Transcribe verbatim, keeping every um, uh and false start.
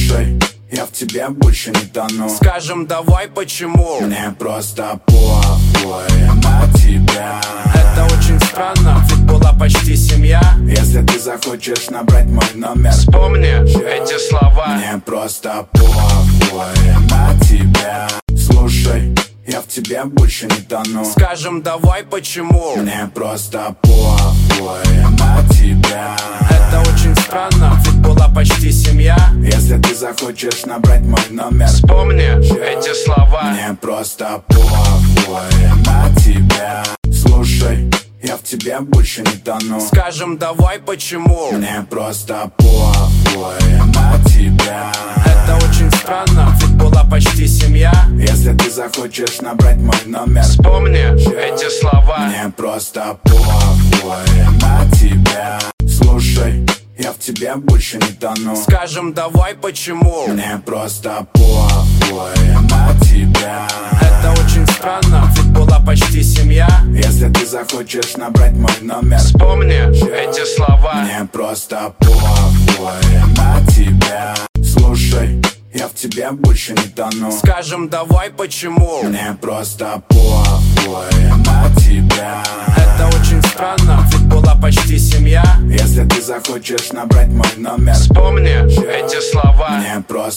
Слушай, я в тебе больше не тону. Скажем, давай почему? Мне просто похуй на тебя. Это очень странно, ведь была почти семья. Если ты захочешь набрать мой номер, Вспомни эти слова. Мне просто похуй на тебя. Слушай, я в тебе больше не тону. Скажем, давай почему? Мне просто похуй на тебя. Это очень странно, ведь была почти семья. Если ты захочешь набрать мой номер, Вспомни эти слова. Мне просто похуй на тебя. Слушай, я в тебе больше не тону. Скажем, давай почему? Мне просто похуй на тебя. Это очень странно, ведь была почти семья. Если ты захочешь набрать мой номер, Вспомни эти слова. Мне просто похуй на тебя. Слушай, я в тебе больше не тону. Скажем, давай почему? Мне просто похуй на тебя. Это очень странно, ведь была почти семья. Если ты захочешь набрать мой номер, Вспомни эти слова. Мне просто похуй на тебя. Слушай, я в тебе больше не тону. Скажем, давай почему? Мне просто похуй на тебя. Это очень странно, ведь была почти семья. Если ты захочешь набрать мой номер, Вспомни эти слова. Мне просто